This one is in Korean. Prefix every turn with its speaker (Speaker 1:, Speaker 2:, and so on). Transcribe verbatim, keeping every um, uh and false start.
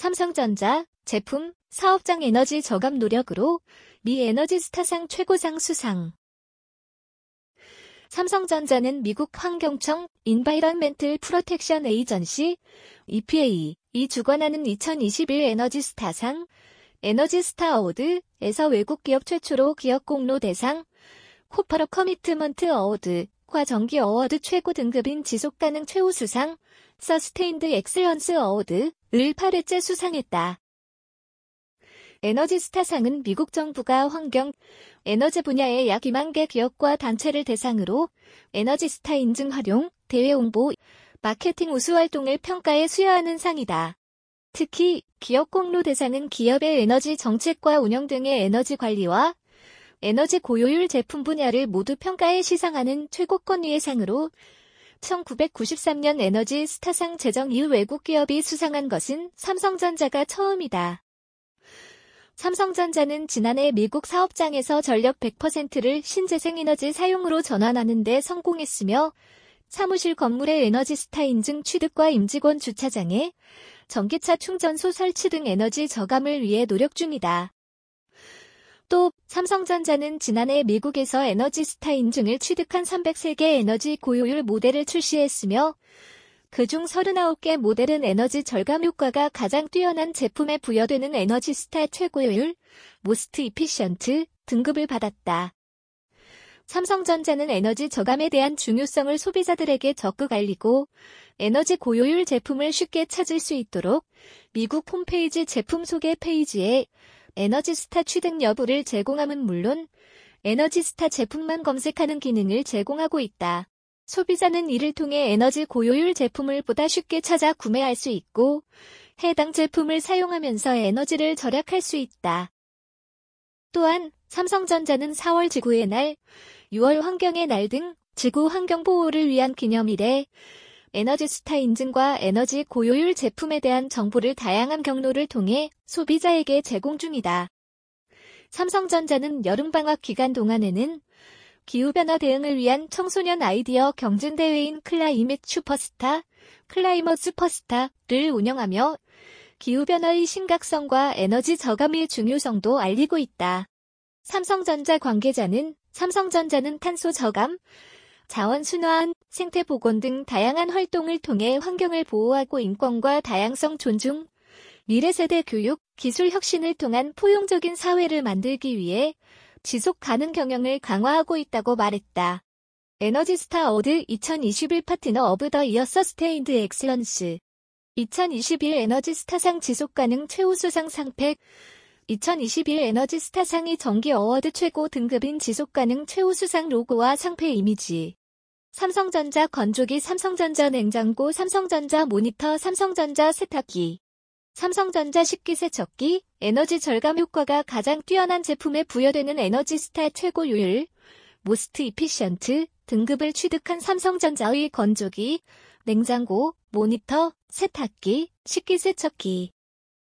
Speaker 1: 삼성전자 제품 사업장 에너지 저감 노력으로 미 에너지스타상 최고상 수상. 삼성전자는 미국 환경청 Environmental Protection Agency 이피에이이 주관하는 이천이십일 에너지스타상 에너지스타 어워드에서 외국 기업 최초로 기업 공로 대상 코퍼런 커미트먼트 어워드과 정기 어워드 최고 등급인 지속가능 최우수상 서스테인드 엑셀런스 어워드를 팔 회째 수상했다. 에너지스타상은 미국 정부가 환경, 에너지 분야의 약 이만 개 기업과 단체를 대상으로 에너지스타 인증 활용, 대외 홍보, 마케팅 우수 활동을 평가해 수여하는 상이다. 특히 기업 공로 대상은 기업의 에너지 정책과 운영 등의 에너지 관리와 에너지 고효율 제품 분야를 모두 평가해 시상하는 최고권위의 상으로 천구백구십삼 년 에너지 스타상 제정 이후 외국 기업이 수상한 것은 삼성전자가 처음이다. 삼성전자는 지난해 미국 사업장에서 전력 백 퍼센트를 신재생에너지 사용으로 전환하는 데 성공했으며 사무실 건물의 에너지스타 인증 취득과 임직원 주차장에 전기차 충전소 설치 등 에너지 저감을 위해 노력 중이다. 또 삼성전자는 지난해 미국에서 에너지스타 인증을 취득한 삼백삼 개 에너지 고효율 모델을 출시했으며 그중 서른아홉 개 모델은 에너지 절감 효과가 가장 뛰어난 제품에 부여되는 에너지스타 최고효율 Most Efficient 등급을 받았다. 삼성전자는 에너지 저감에 대한 중요성을 소비자들에게 적극 알리고 에너지 고효율 제품을 쉽게 찾을 수 있도록 미국 홈페이지 제품 소개 페이지에 에너지스타 취득 여부를 제공함은 물론 에너지스타 제품만 검색하는 기능을 제공하고 있다. 소비자는 이를 통해 에너지 고효율 제품을 보다 쉽게 찾아 구매할 수 있고 해당 제품을 사용하면서 에너지를 절약할 수 있다. 또한 삼성전자는 사월 지구의 날, 유월 환경의 날 등 지구 환경 보호를 위한 기념일에 에너지스타 인증과 에너지 고효율 제품에 대한 정보를 다양한 경로를 통해 소비자에게 제공 중이다. 삼성전자는 여름방학 기간 동안에는 기후변화 대응을 위한 청소년 아이디어 경진대회인 클라이밋 슈퍼스타, 클라이머 슈퍼스타를 운영하며 기후변화의 심각성과 에너지 저감의 중요성도 알리고 있다. 삼성전자 관계자는 삼성전자는 탄소 저감, 자원 순환, 생태 복원 등 다양한 활동을 통해 환경을 보호하고 인권과 다양성 존중, 미래 세대 교육, 기술 혁신을 통한 포용적인 사회를 만들기 위해 지속 가능 경영을 강화하고 있다고 말했다. 에너지스타 어워드 이천이십일 파트너 오브 더 이어 서스테인드 엑셀런스 이천이십일 에너지스타상 지속가능 최우수상 상팩 이천이십일 에너지스타상이 정기 어워드 최고 등급인 지속가능 최우수상 로고와 상패 이미지 삼성전자 건조기 삼성전자 냉장고 삼성전자 모니터 삼성전자 세탁기 삼성전자 식기세척기, 에너지 절감 효과가 가장 뛰어난 제품에 부여되는 에너지스타 최고효율, Most Efficient 등급을 취득한 삼성전자의 건조기, 냉장고, 모니터, 세탁기, 식기세척기.